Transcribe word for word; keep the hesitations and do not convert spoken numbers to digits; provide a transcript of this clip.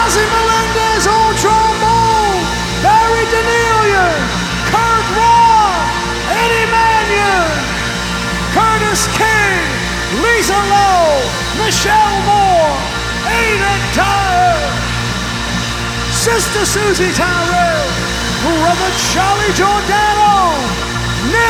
Ozzy Melendez on trombone, Barry Danielian, Kurt Roth, Eddie Mannion, Curtis King, Lisa Lowe, Michelle Moore, Aidan Dyer, Sister Susie Tyrell, Brother Charlie Giordano, Neil